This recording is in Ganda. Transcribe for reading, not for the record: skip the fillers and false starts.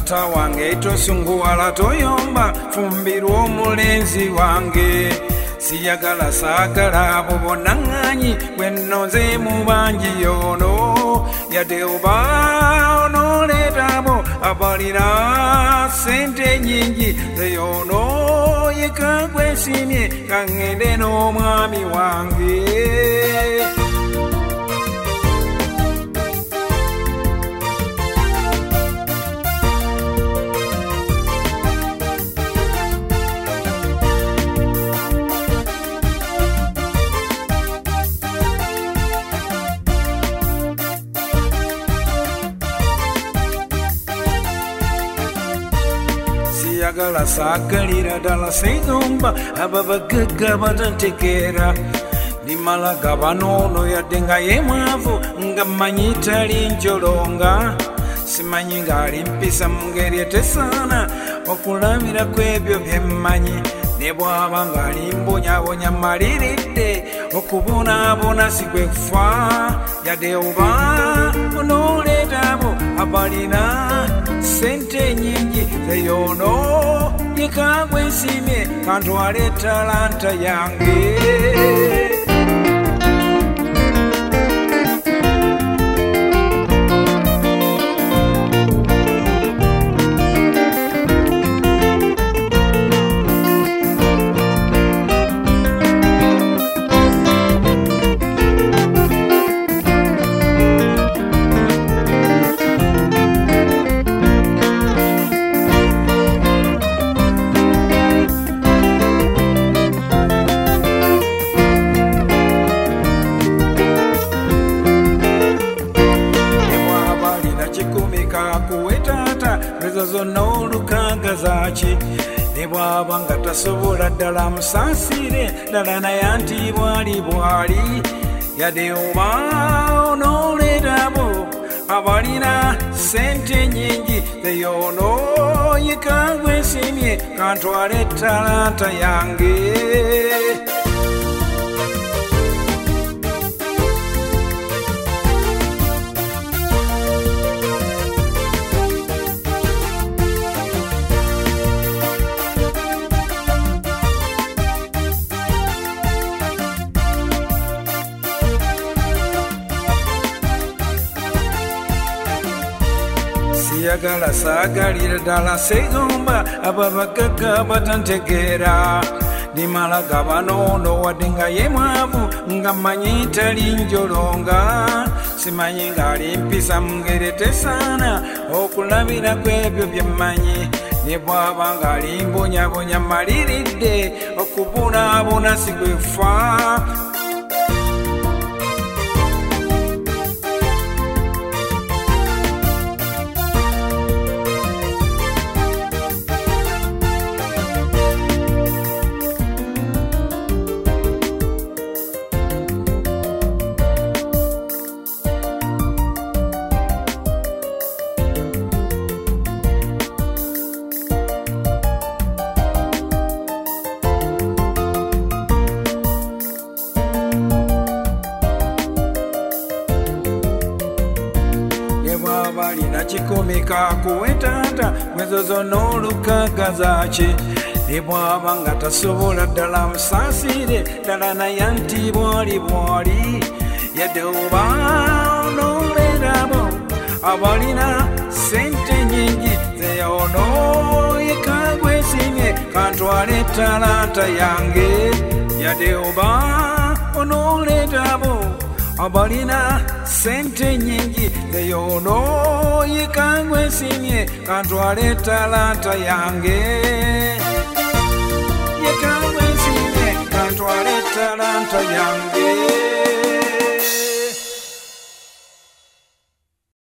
Taata wange tosunguwala toyomba fumbirwa omulenzi wange siyagala saagala abo bonna ŋŋanyi bwe nnoze mu bangi yono yadde oba onooleeta abo abalina ssente nnyingi zeyono yeka gwesimye ka ŋŋende n'omwami wange siyagala saagalira ddala segomba ababagagga batantegeera ndimala gabanoono yadde nga ye mwavu nga mmanyi tali njolonga simanyi ng'ali mpisa mu ngeri etesaana okulabira ku ebyo bye mmanyi ne bw'aba ng'ali mbonyabonya maliridde okubonaabona si kwe kufa yadde oba onooleeta abo abalina ssente nnyingi zeyono yeka gwensimye kantwale talanta yange zonna olukaga zaaki ne bw'aba nga tasobola ddala musaasire ddala naye anti bwali yadde oba onooleeta abo abalina ssente nnyingi zeyono yeka gwensimye kantwale talanta yange siyagala saagalira ddala segomba ababagagga batantegeera ndimala gabanoono wadde nga ye mwavu nga mmanyi tali njolonga simanyi ng'ali mpisa mu ngeri tesaana okulabira ku ebyo bye mmanyi ne bw'aba ng'ali mbonyabonya maliridde okubonaabona si kwe kufa balina kikomeka kuwe taata mwezo zonna olukaga zaaki ne bw'aba nga tasobola ddala musaasire ddala naye anti bwali yadde oba onooleeta abo abalina ssente nnyingi zeyono yeka gwesimye kantwale talanta yange yadde oba onooleeta abo abalina ssente nnyingi zeyono yeka gwensimye kantwale talanta yange yeka gwensimye kantwale talanta yange